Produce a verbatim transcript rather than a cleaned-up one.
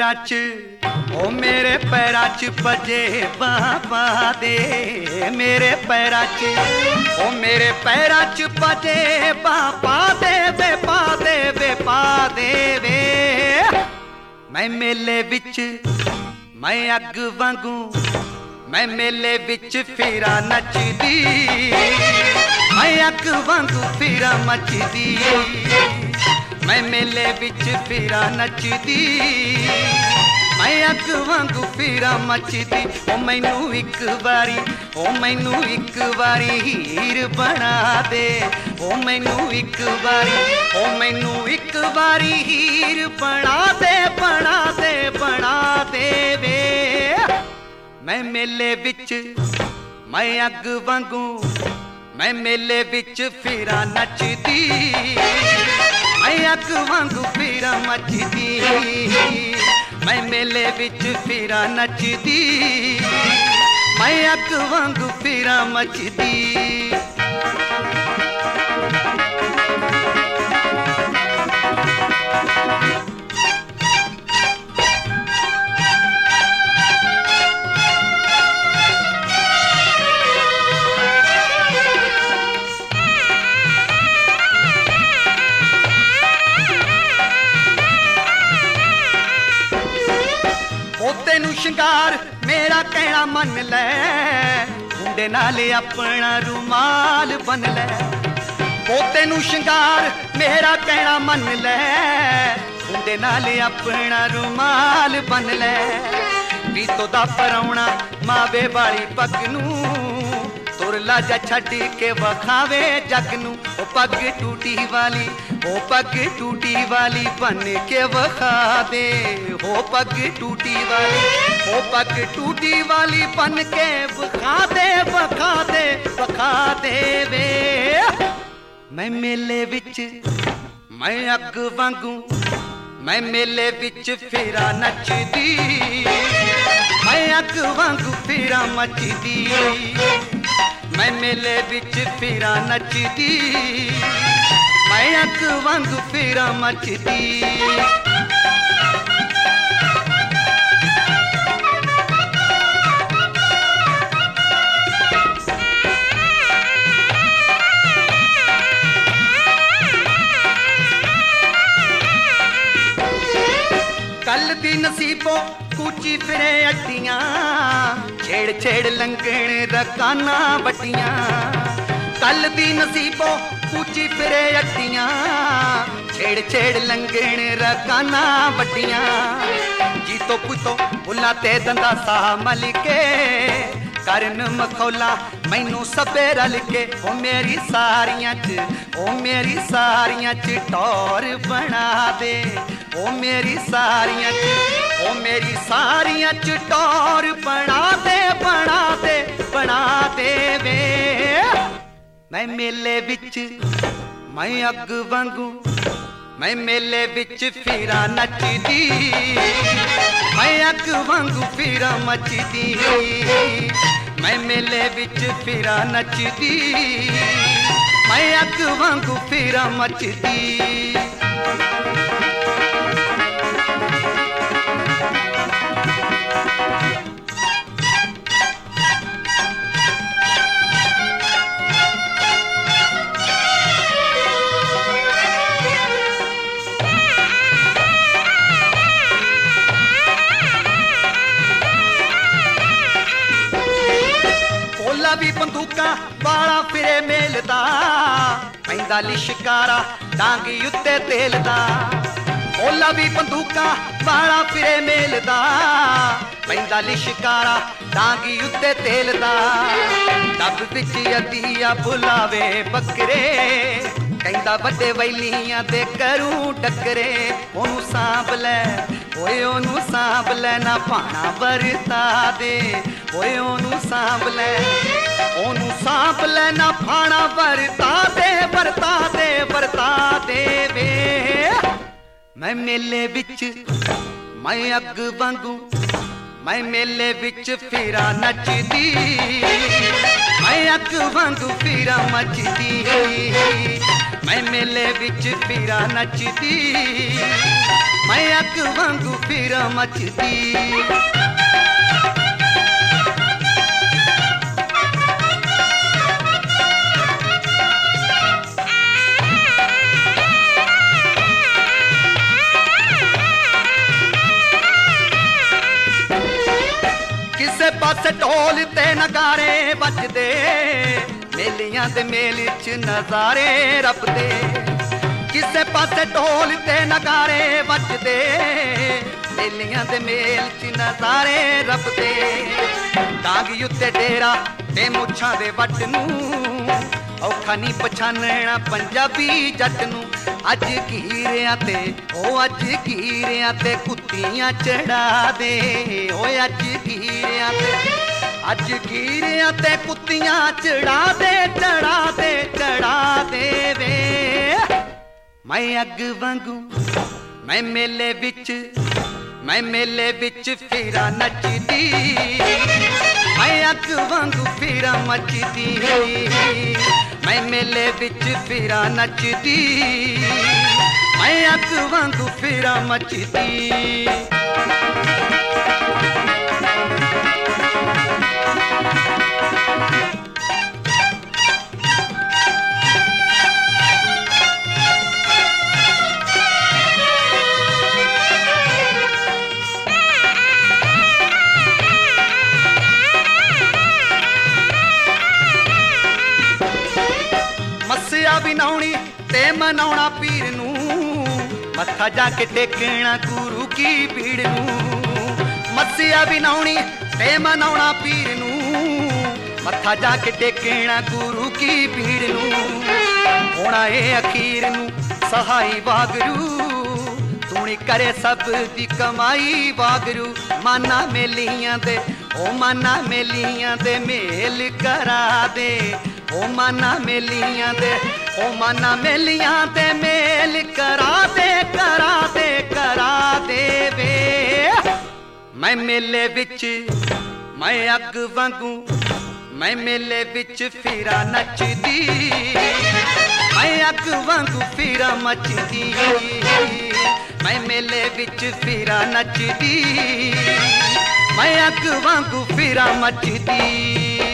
पैरां च ओ मेरे पैरां च भजे बाबा दे, मेरे पैरां च ओ मेरे पैरां च भजे बाबा दे वे पा दे वे पा दे वे। मैं मेले विच मैं अग वांगू मैं मेले विच फिरा नचदी, मैं अग वांगू फिरा मचदी, मैं मेले विच फिरा नचदी, मैं अग वांगू फिरा मचदी। ओ मैनू एक बारी ओ मैनू एक बारी हीर बना दे, ओ मैनू एक बारी ओ मैनू एक बारी हीर बना दे बना दे बना दे वे। मैं मेले विच मैं अग वांगू मैं मेले विच फिरा नचदी, मैं अग वांगू फिरा मचदी, मैं मेले विच फिरा नचदी, मैं अग वांगू फिरा मचदी। तेनू शिंगार मेरा कहना मन लै, मुंडे नाल अपना रुमाल बन लै। ओ तेनू शिंगार मेरा कहना मन लै, मुंडे नाल अपना रुमाल बन लै। रीतो दा परौना मावे वाली पग नू तुर लाजा छड्ड के वखावे जग नू। ओ पग टूटी वाली ओ पग टूटी वाली बन के वखा दे, ओ पग टूटी वाली ओ पग टूटी वाली बन के वखा दे वखा दे वखा दे वे। मैं मेले विच मैं अग वांगू मैं मेले विच फिरा नचदी, मैं अग वांगू फिरा मचदी, मैं मेले विच फिरा नचदी, मैं अग वांगू फिरा मचदी। कल दी नसीबो कूची फिरे अड्डियां, छेड़ छेड़ लंघण रकाना बट्टियां। कल दी नसीबो कूची फिरे अड्डियां, छेड़ छेड़ लंघण रकाना बट्टियां। जीतो पुतो बुला ते दंदा सा मल के, करन मखौला मैनू सबे रल के। ओ मेरी सारियां च ओ मेरी सारियां च टौर बना दे, ओ मेरी सारियां च ओ मेरी सारियां च टौर बना दे बना दे बना दे वे। मैं मेले विच मैं अग वांगू मैं मेले विच फिरा नचदी, मैं अग वांगू फिरा मचदी, मैं मेले विच फिरा नचदी, मैं अग वांगू फिरा मचदी। भी बंदूका वाला फिरे मेलदा, पैंदा लिशकारा डांगी उत्ते तेलदा। ओला भी बंदूका वाला फिरे मेलदा, पैंदा लिशकारा डांगी उत्ते तेलदा। डब विच अदिया बुलावे बकरे, कहंदा वड्डे वैलियां दे करूं टकरे। ओनू सांभ लै ओए ओनू सांभ लै ना भाना वरता दे, ओए ओनू सांभ लै ओनू सांभ लै ना भाना वरता दे वरता दे वरता दे वे। मैं मेले विच मैं अग वांगू मैं मेले विच फिरा नचदी, मैं अग वांगू फिरा मचदी, मैं मेले विच फिरा नचदी, मैं अग वांगू फिरा मचदी। किसे पासे ढोल ते नगारे बजदे, मेलियां दे मेल च नजारे रबदे। किसे पासे ढोल ते नगारे बजदे, मेलियां दे मेल च नजारे रबदे। डांगी उत्ते डेरा ते मुछां दे वट नूं, औखा नहीं पछानना पंजाबी जट नूं। अज कीरियां ते ओ अज कीरियां ते कुत्तियां चढ़ा दे, ओ अज कीरियां ते अज कीरियां ते कुत्तियां चढ़ा दे, चढ़ा दे, चढ़ा दे वे। मैं अग वांगू मैं मेले विच, मैं मेले विच फिरा नचदी, मैं अग वांगू फिरा मचदी, मैं मेले विच फिरा नचदी, मैं अग वांगू फिरा मचदी। मस्सिया विनाउणी ते मनाउणा पीर नूं, मत्था जाके टेकना गुरु की भीड़ नूं। मस्सिया विनाउणी ते मनाउणा पीर नूं, मत्था जाके टेकना गुरु की भीड़ नूं। होना ए अखीर नूं सहाई वागरू, तूनी करे सब दी कमाई वागरू। माना मेलियां दे ओ माना मेलियां दे मेल करा दे, ओ माना मेलियां दे ओ माना मेलियां दे मेल करा दे, करा दे, करा दे वे। मैं मेले विच मैं अग वांगू, मैं मेले विच फिरा नचदी, मैं अग वांगू फिरा मचदी, मैं मेले विच फिरा नचदी, मैं अग वांगू फिरा मचदी।